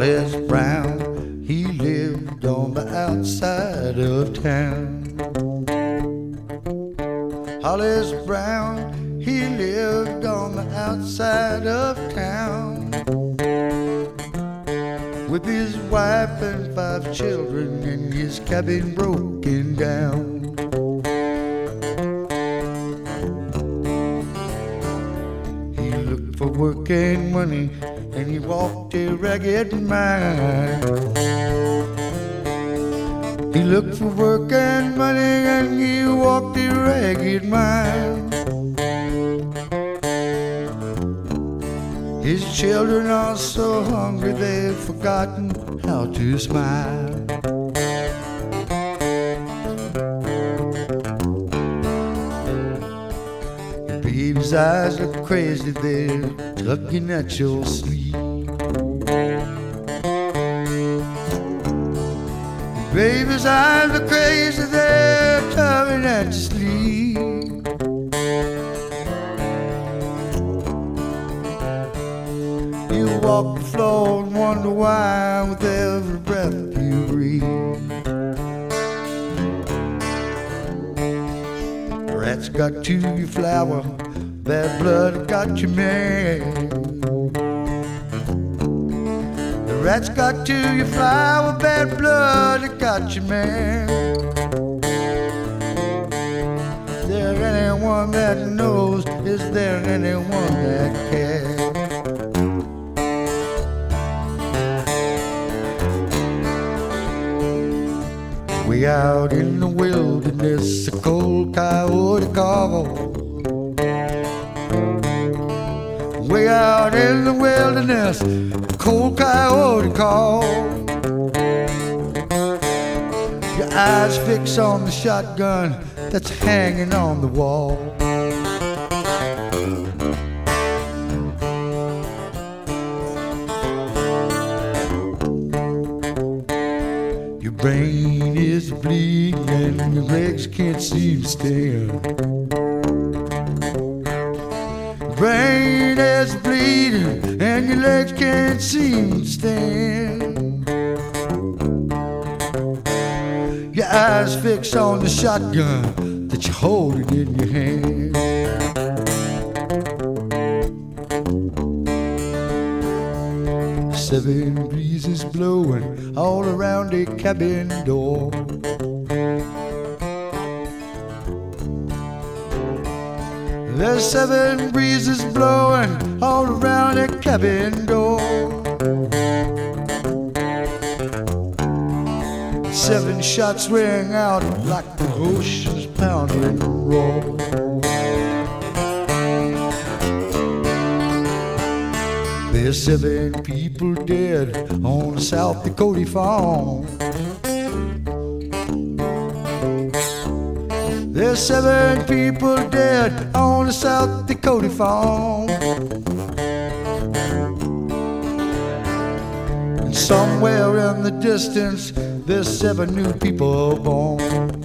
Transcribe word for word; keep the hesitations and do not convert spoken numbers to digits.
Hollis Brown, he lived on the outside of town. Hollis Brown, he lived on the outside of town, with his wife and five children and his cabin broken down. He looked for work and money and he walked a ragged mile. He looked for work and money and he walked a ragged mile. His children are so hungry they've forgotten how to smile. Your baby's eyes look crazy, they're tugging at your sleeve. Your baby's eyes look crazy, they're tugging at your sleeve. You walk the floor and wonder why with every breath you breathe. The rats got to your flower, bad blood got you mad. The rats got to your flower, bad blood got you mad. Is there anyone that knows? Is there anyone that cares? Way out in the wilderness, a cold coyote called. Way out in the wilderness, a cold coyote called. Your eyes fix on the shotgun that's hanging on the wall. Your brain is bleeding and your legs can't seem to stand. Your brain is bleeding and your legs can't seem to stand. Your eyes fixed on the shotgun that you're holding in your hand. Seven breezes blowing all around a cabin door. There's seven breezes blowing all around a cabin door. Seven shots ring out like the ocean's pounding and roll. There's seven people dead on the South Dakota farm. There's seven people dead on the South Dakota farm. And somewhere in the distance, there's seven new people born.